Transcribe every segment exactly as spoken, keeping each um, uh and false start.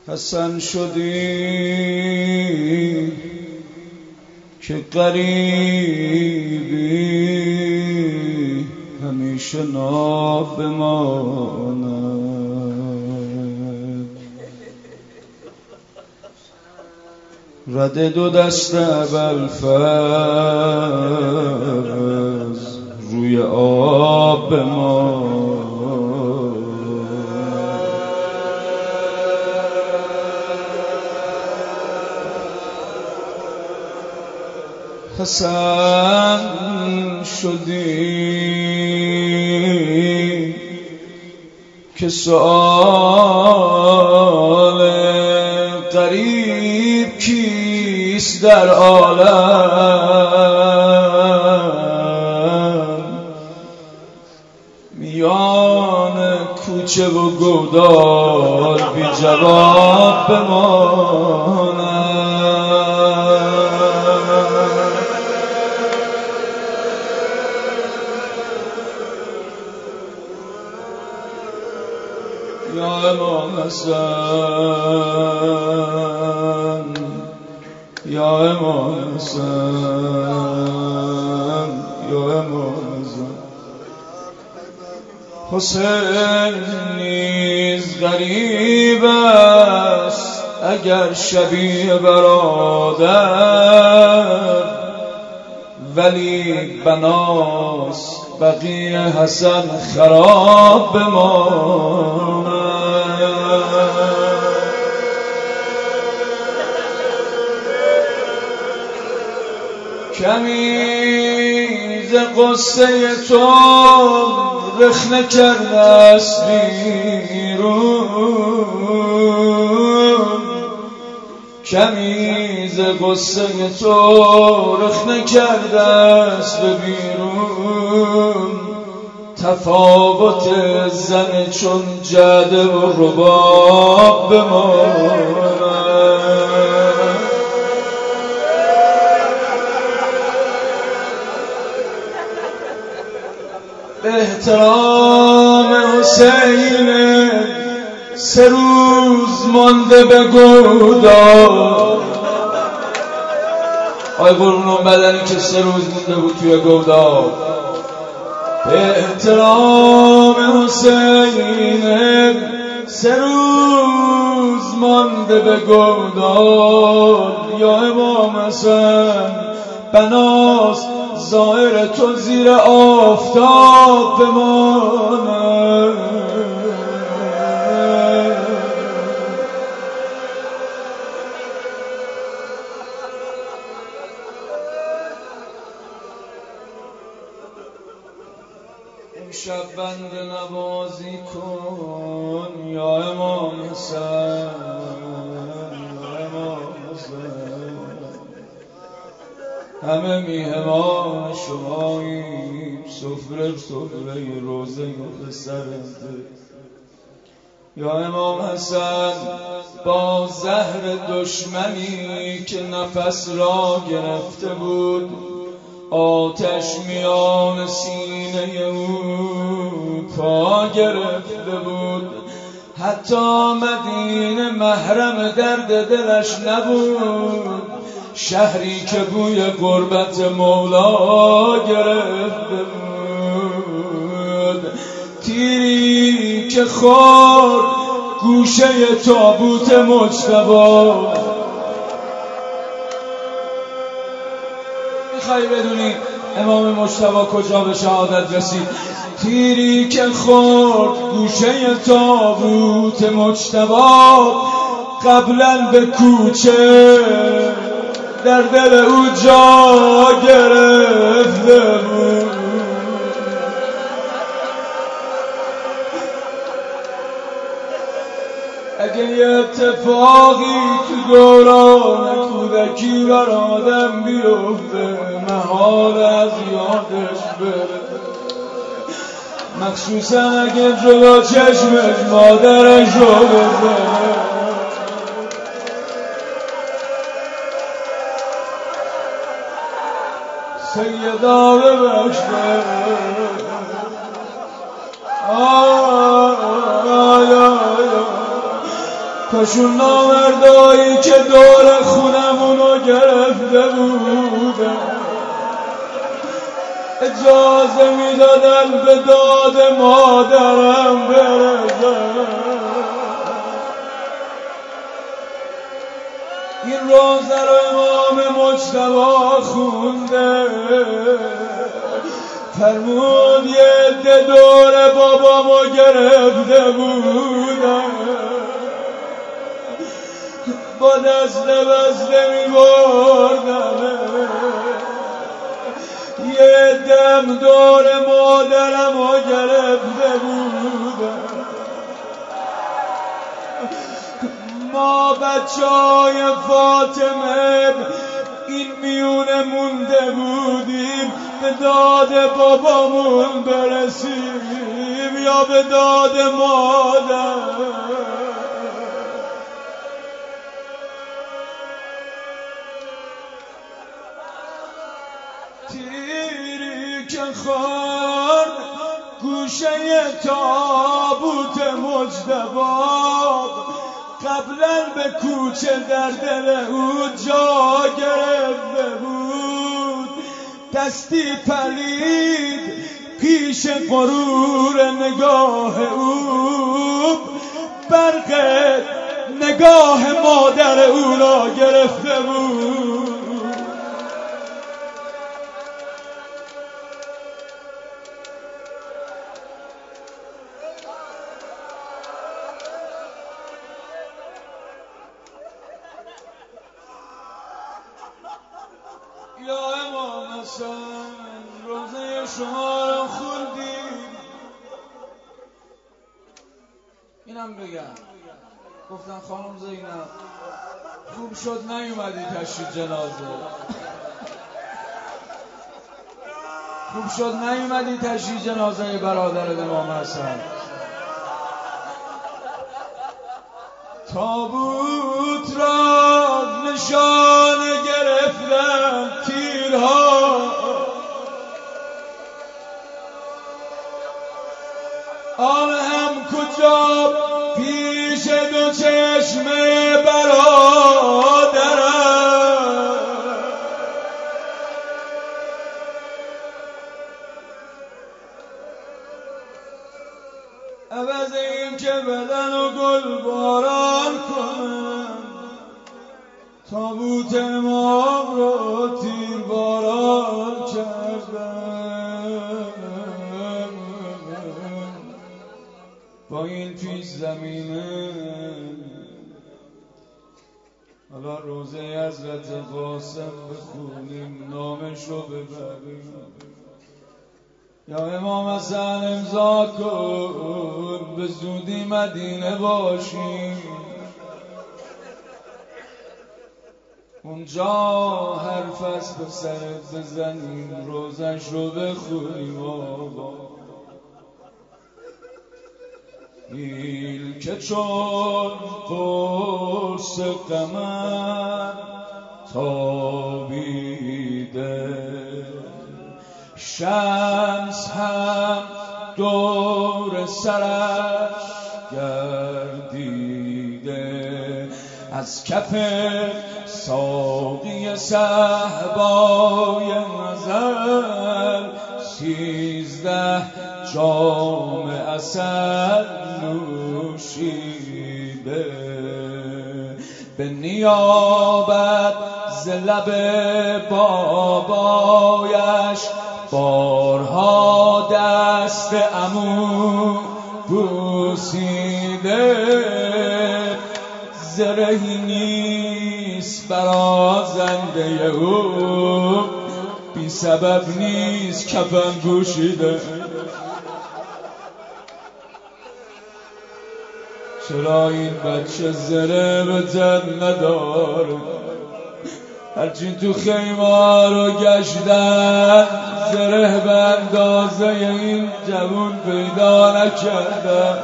حسن شدی که غریبی همیشه ناب بماند. رد دو دست ابوالفضل روی آب بماند. حسن شدی که سؤال غریب کیست در عالم، میان کوچه و گودال بی جواب بماند. یا امام حسن، یا امام حسن، یا امام حسن. حسین نیز غریب است اگر شبیه برادر، ولی بناس بقیه حسن خراب بماند. کمی ز قصه تو رخنه کرده است بیرون، کمی ز قصه تو رخنه کرده است بیرون. تفاوت زن چون جعده و رباب بماند. به احترام حسین سه روز مانده به گودال. آی قربون بدنی که سه روز مونده بود توی گودال. به احترام حسین سه روز مانده به گودال. یا امام حسن بناس ظاهر تو زیر آفتاب بماند. امشب بنده نوازی کن یا امام حسن، یا امام حسن. همه میهمان شماییم، سفره سفره روزه به سرنده. یا امام حسن با زهر دشمنی که نفس را گرفته بود، آتش میان سینه او پا گرفته بود. حتی مدینه محرم درد دلش نبود، شهری که بوی غربت مولا گرفته بود. تیری که خورد گوشه تابوت مجتبی. میخوایی بدونی امام مجتبی کجا به شهادت رسید؟ تیری که خورد گوشه تابوت مجتبی، قبلا به کوچه در دل او جا گرفته بود. اگه یه اتفاقی تو دوران کودکی بر آدم بیفته، محال از یادش بره، مخصوصا اگه جلو چشمش مادرش رو بزنه. سیدا ببخشه، آی آی آی کاشون نامردایی که دور خونمونو گرفته بودن اجازه میدادن به داد مادرم برسن. این روزه رو امام مجتبی خونده، فرمود یه عده دور بابامو گرفته بودن، با دست بسته میبردن، یه دم دور مادرمو گرفته بودن. ما بچه های فاطمه این میونه مونده بودیم به داد بابامون برسیم یا به داد مادر. تیری که خورد گوشه تابوت مجتبی قبلا به کوچه در دل او جا گرفته بود، دستی پلید پیش غرور نگاه او برق نگاه مادر او را گرفته بود. یا امام حسن روزه شما رو خوندیم. اینم بگم گفتن خانم زینب خوب شد نیومدی تشییع جنازه، خوب شد نیومدی تشییع جنازه برادر امام حسن. تابوت را نشانه گرفتم تیرها، آن هم کجا پیش دو چشم برادرم. عوض این که بدن و گل باران کنم تابوت امام رو تیر باران کردم. با این پیش زمینه حالا روزه حضرت قاسم بخونیم نامش رو ببریم. یا امام حسن امضا کن به زودی مدینه باشیم، اونجا حرف از به سرت بزنیم روزش رو بخونیم. آقا ایل که چون قرص قمر تابیده، شمس هم دور سرش گردیده، از کف ساقی صهبای نظر سیزده جام عسل نوشیده. به نیابت ز لب بابایش بارها دست عمو بوسیده، زرهی نیست برازنده او بی سبب نیست کفن پوشیده. چرا این بچه زره به تن نداره؟ هرچی تو خیمه رو گشتن زره به اندازه این جوون پیدا نکردن.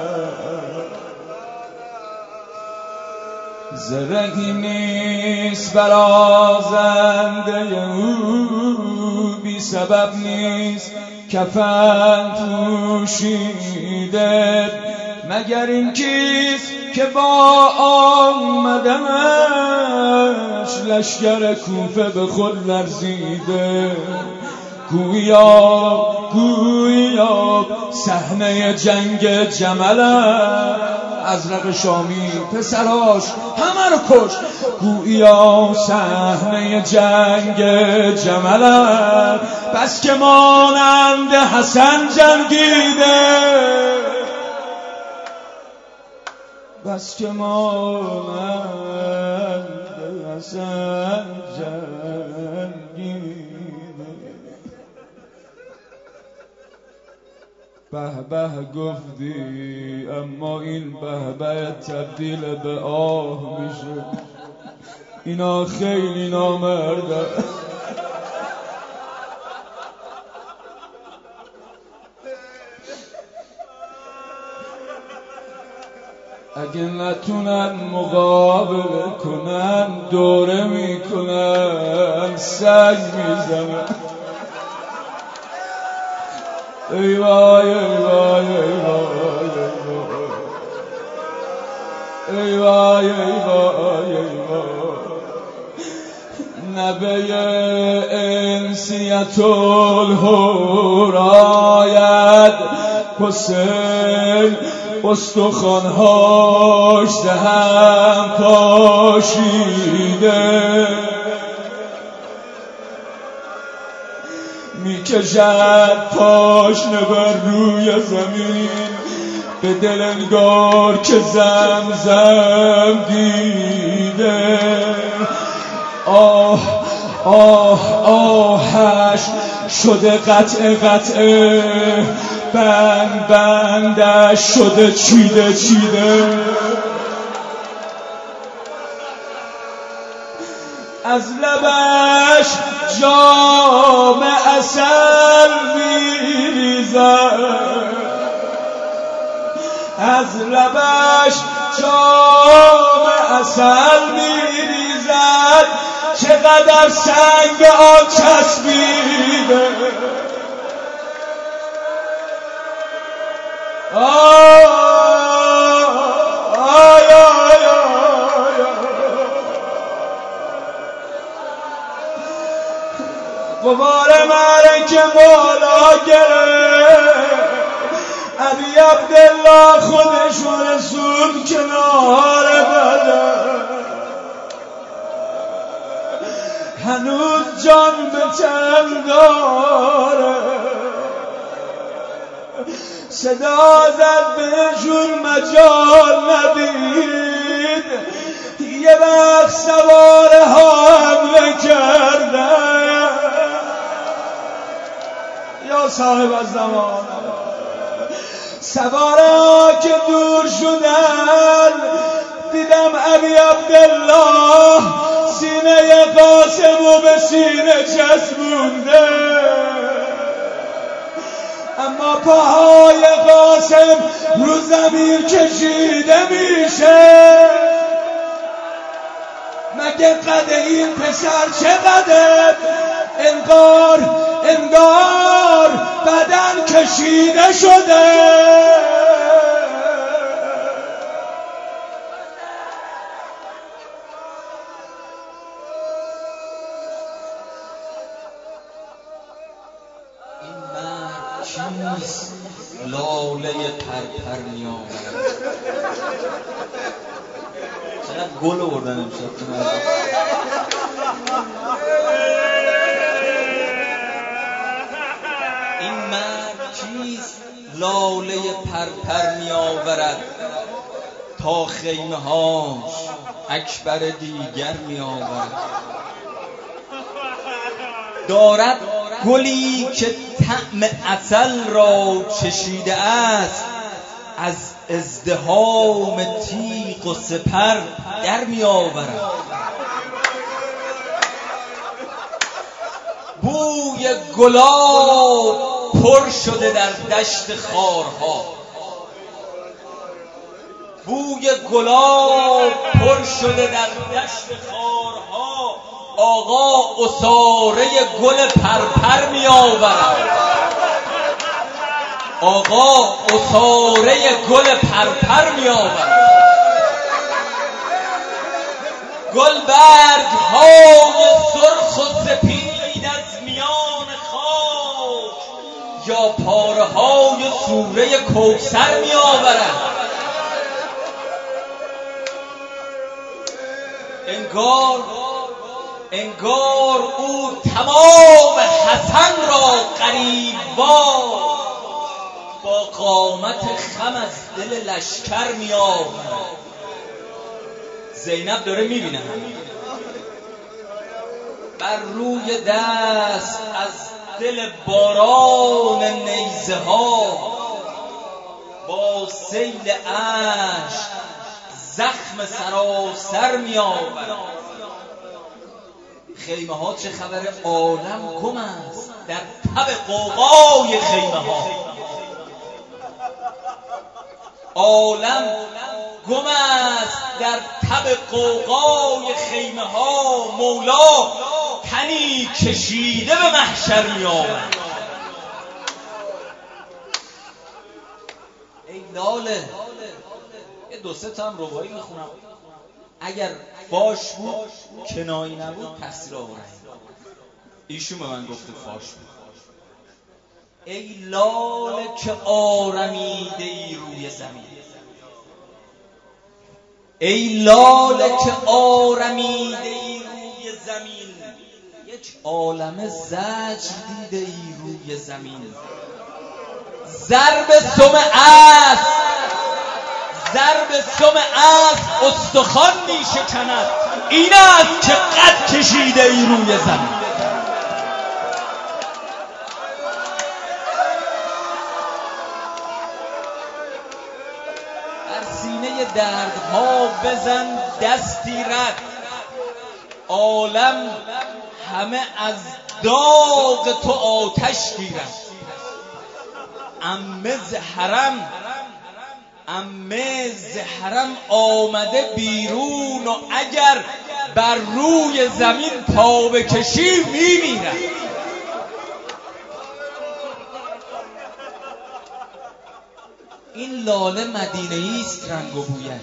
زرهی نیست برازنده او بی سبب نیست کفن پوشیده، مگر این کیست که با آمدنش لشکر کوفه به خود لرزیده؟ گویا گویا صحنه جنگ جمل ازرق شامی پسراش همه رو کش. گویا صحنه جنگ جمل بس که مانند حسن جنگیده، بس که مانند حسن جنگیده. به به گفتی اما این به به تبدیل به آه میشه. اینا خیلی نامرده. اگه نتونن مقابله کنن دوره میکنن سگ میزنن. ای وای ای وای ای وای ای وای ای وای ای وای. نبی انسیت الهور آید حسین استخوان‌هاش دهم پاشیده، میکشد پاشنه بر روی زمین به دل انگار که زمزم دیده. آه آه آهش شده قطع قطعه، بند بندش شده چیده چیده. از لبش جام عسل میریزد، از لبش جام عسل میریزد. چقدر سنگ به آن چسبیده. آی آی آی غبار مرک بالا گرفت. علی عبدالله خودشو رسول کنار بدن. هنوز جان به تن داره. صدا زد بهشون مجال ندید. یه وقت سواره ها حمله کردن. یا صاحب الزمان سواره ها که دور شدن دیدم ابی عبدالله سینه قاسمو به سینه چسبونده، اما پاهای قاسم رو زمین کشیده میشه. مگه قد این پسر چقدر؟ انگار انگار بدن کشیده شده. چیست لاله پرپر میآورد؟ چقدر گل آوردن امشب. این مرد چیست لاله پرپر میآورد؟ تا خیمه هاش اکبر دیگر میآورد. دارد گلی که طعم عسل را چشیده است، از ازدحام تیغ و سپر در می آورد. بوی گلاب پر شده در دشت خارها، بوی گلاب پر شده در دشت خارها. آقا عصاره گل پرپر می آورد. آقا اصاره گل پرپر می آورد، گل برگ های سرخ و سپید از میان خاک یا پاره های سوره کوثر می آورد. انگار انگار او تمام حسن را قریب‌وار با قامت خم از دل لشکر می آورد. زینب داره می بینه بر روی دست از دل باران نیزه ها با سیل اشک زخم سراسر می آورد. خیمه ها چه خبر؟ عالم گم است در تب غوغای خیمه ها، عالم گم است در تب غوغای خیمه ها. مولا تنی کشیده به محشر می آمد. ای لاله، یه دو سه تا هم ربایی میخونم، اگر فاش بود کنایی نبود تقصیر آورد. ایشون به من گفته فاش بود. ای لاله که آرمیده ای روی زمین، ای لاله که آرمیده ای روی زمین، یک عالم زجر دیده ای روی زمین. ضرب سم اسب، ضرب سم اسب استخوان می شکند، این است که قد کشیده ای روی زمین. سینه دردها بزن دستی رد، عالم همه از داغ تو آتش گیرد. عمه ز حرم، عمه ز حرم آمده بیرون و اگر بر روی زمین پا بکشی میمیرد. این لاله مدینه‌ای است رنگ و بویش.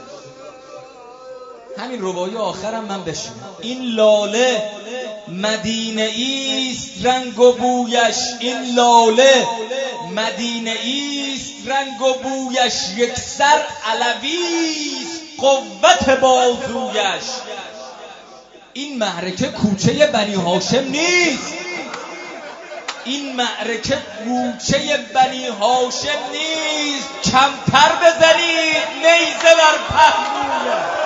همین ربایی آخرم من بشینم. این لاله مدینه‌ای است رنگ و بویش، این لاله مدینه‌ای است رنگ و بویش، یک سر علوی است قوت بازویش. این معرکه کوچه بنی هاشم نیست، این معرکه کوچه بنی هاشم نیست. کمتر بزنید نیزه بر پهلویم.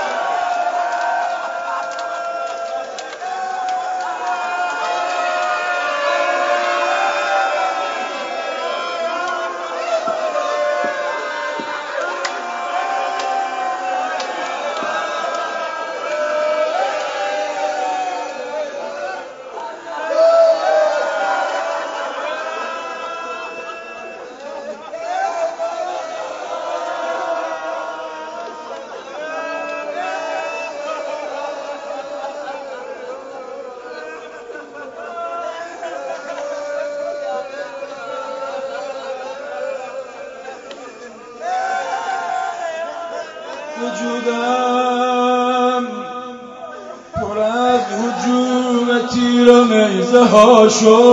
وجودم پر از هجوم تیر و نیزه ها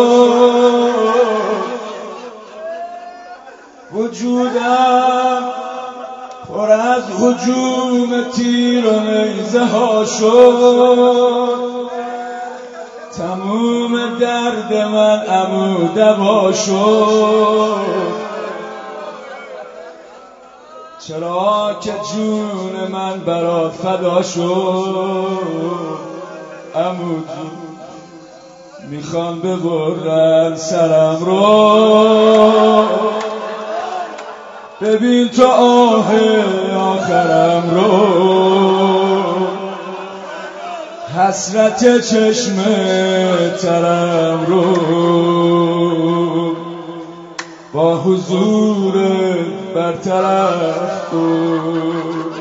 شد، وجودم پر از هجوم تیر و نیزه ها شد. تموم درد من عمو دوا شد، چرا که جون من برات فدا شد. عمو جون میخوان ببرن سرم رو، ببین تو آه آخرم رو، حسرت چشم ترم رو با حضور برطرف کن.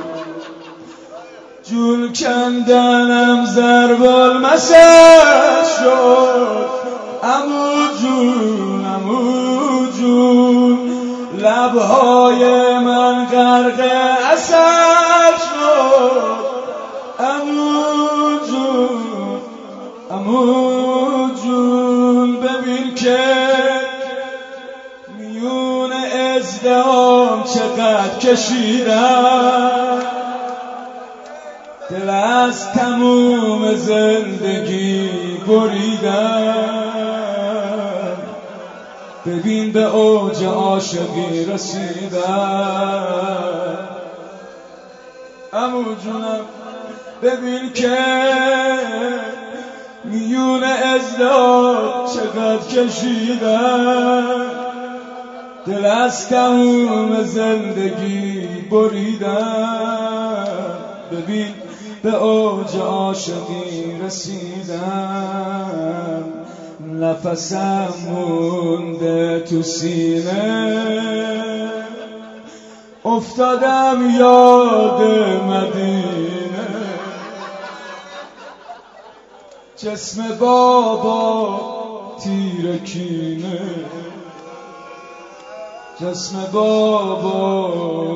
جون کندنم ضرب المثل شد، عمو جون عمو جون لبهای من غرق عسل شد عمو جون عمو جون ببین که میون ازدهام چقدر کشیدم دل از تموم زندگی بریدم ببین به اوج عاشقی رسیدم عمو جونم ببین که میون ازداد چقدر کشیدم دل از تموم زندگی بریدم ببین به اوج عاشقی رسیدم نفسم مونده تو سینه افتادم یاد مدینه جسم بابا تیرکینه جسم بابا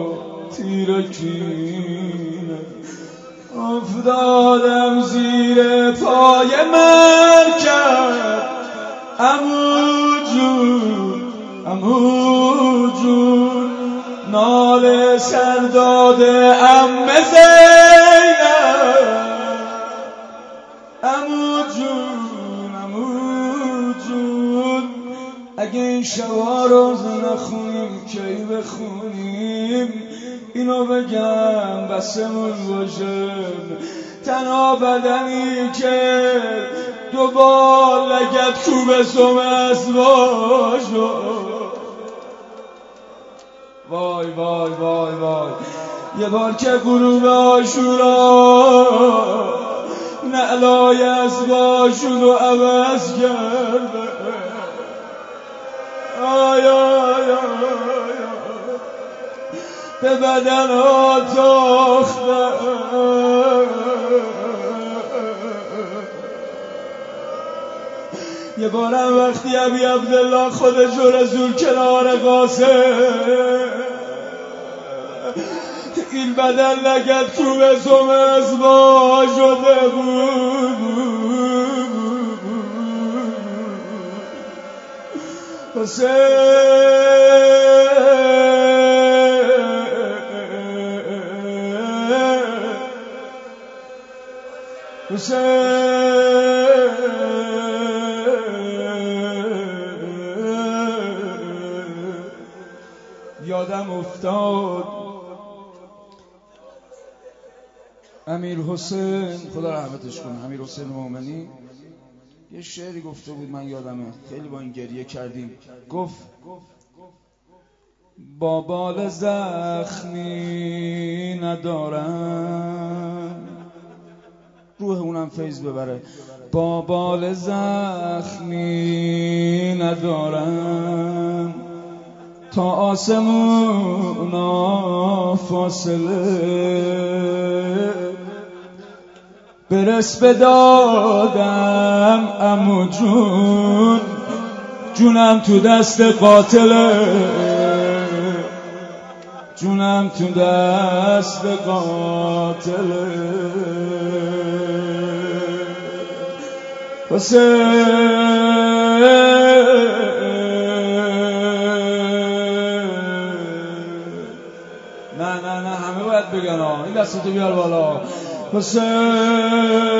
تیرکینه افتادم زیر پای مرکب عمو جون عمو جون ناله سر داده عمه زینب عمو جون عمو جون اگه این شبا روز نخونیم کی بخونیم اینو بگم بسمون باشه تنها بدنی که دوبار لگت کوب سوم از باشه وای وای وای وای یه بار که غروب عاشورا نعلای از باشون رو عوض کرده آی آی آی به بدن ها تاخته یه بارم وقتی ابی عبدالله خودش رو رسول کنار قاسم این بدن لگت کوب سوم از ما شده بود حسین حسین یادم افتاد امیر حسین خدا رحمتش کنه امیر حسین مومنی یه شعری گفته بود من یادمه خیلی با این گریه کردیم گفت با بال زخمی ندارم روح اونم فیض ببره با بال زخمی ندارم تا آسمونا فاصله برس بدادم عمو جون جونم تو دست قاتله جونم تو دست قاتله حسین نه نه نه همه باید بگن این دستتو بیار بالا حسین